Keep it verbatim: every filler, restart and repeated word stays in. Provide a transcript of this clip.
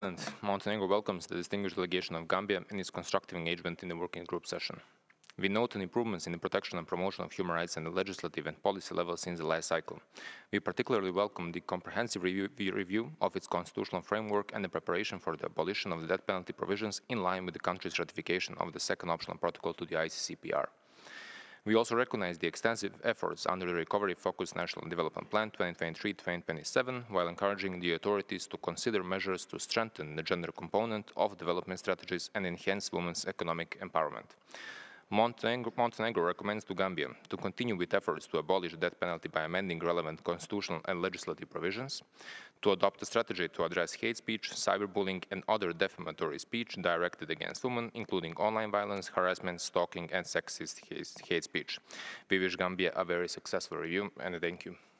And Montenegro welcomes the distinguished delegation of Gambia and its constructive engagement in the working group session. We note improvements in the protection and promotion of human rights at the legislative and policy level since the last cycle. We particularly welcome the comprehensive review, review of its constitutional framework and the preparation for the abolition of the death penalty provisions in line with the country's ratification of the second optional protocol to the I C C P R. We also recognize the extensive efforts under the Recovery-Focused National Development Plan twenty twenty-three to twenty twenty-seven, while encouraging the authorities to consider measures to strengthen the gender component of development strategies and enhance women's economic empowerment. Montenegro, Montenegro recommends to Gambia to continue with efforts to abolish the death penalty by amending relevant constitutional and legislative provisions, to adopt a strategy to address hate speech, cyberbullying, and other defamatory speech directed against women, including online violence, harassment, stalking, and sexist hate speech. We wish Gambia a very successful review, and thank you.